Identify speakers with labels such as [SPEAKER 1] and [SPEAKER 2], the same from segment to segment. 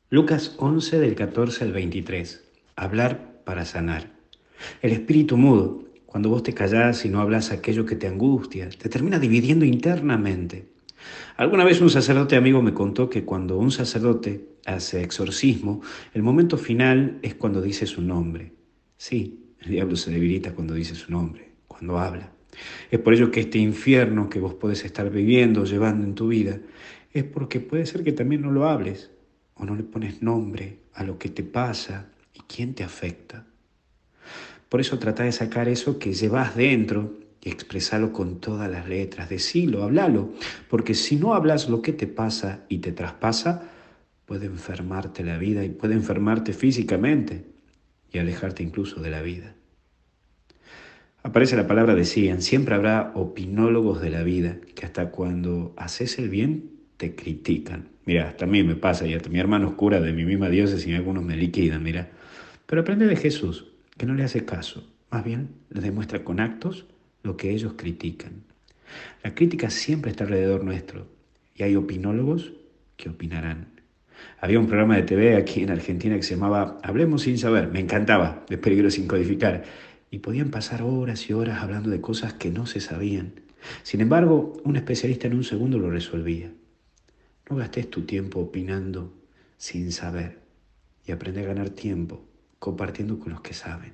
[SPEAKER 1] Lucas 11 del 14 al 23. Hablar para sanar. El espíritu mudo, cuando vos te callás y no hablas aquello que te angustia, te termina dividiendo internamente. Alguna vez un sacerdote amigo me contó que cuando un sacerdote hace exorcismo, el momento final es cuando dice su nombre. Sí, el diablo se debilita cuando dice su nombre, cuando habla. Es por ello que este infierno que vos podés estar viviendo, llevando en tu vida, es porque puede ser que también no lo hables o no le pones nombre a lo que te pasa y quién te afecta. Por eso trata de sacar eso que llevas dentro y expresarlo con todas las letras. Decilo, hablalo, porque si no hablas lo que te pasa y te traspasa, puede enfermarte la vida y puede enfermarte físicamente y alejarte incluso de la vida. Aparece la palabra decían, siempre habrá opinólogos de la vida que hasta cuando haces el bien te critican. Mira, hasta a mí me pasa y hasta mi hermano es cura de mi misma diócesis y algunos me liquidan, mira. Pero aprende de Jesús, que no le hace caso, más bien le demuestra con actos lo que ellos critican. La crítica siempre está alrededor nuestro y hay opinólogos que opinarán. Había un programa de TV aquí en Argentina que se llamaba Hablemos sin saber. Me encantaba, de peligro sin codificar. Y podían pasar horas y horas hablando de cosas que no se sabían. Sin embargo, un especialista en un segundo lo resolvía. No gastes tu tiempo opinando sin saber y aprende a ganar tiempo compartiendo con los que saben.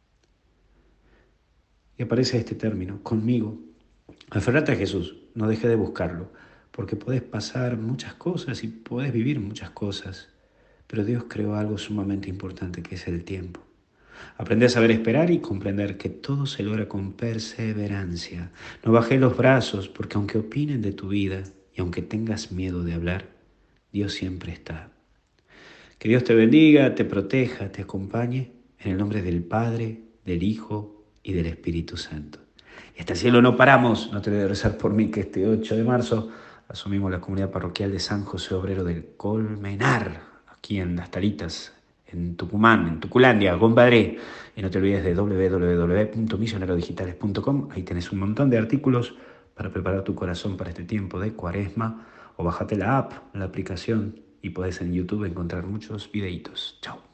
[SPEAKER 1] Y aparece este término, conmigo. Aferrate a Jesús, no dejes de buscarlo, porque podés pasar muchas cosas y podés vivir muchas cosas, pero Dios creó algo sumamente importante que es el tiempo. Aprende a saber esperar y comprender que todo se logra con perseverancia. No bajes los brazos, porque aunque opinen de tu vida y aunque tengas miedo de hablar, Dios siempre está. Que Dios te bendiga, te proteja, te acompañe, en el nombre del Padre, del Hijo y del Espíritu Santo. Y hasta el cielo no paramos, no te olvides de rezar por mí, que este 8 de marzo asumimos la comunidad parroquial de San José Obrero del Colmenar, aquí en Las Talitas, en Tucumán, en Tuculandia, compadre. Y no te olvides de www.misionerodigitales.com, ahí tenés un montón de artículos para preparar tu corazón para este tiempo de Cuaresma, o bájate la app, la aplicación, y podés en YouTube encontrar muchos videitos. Chao.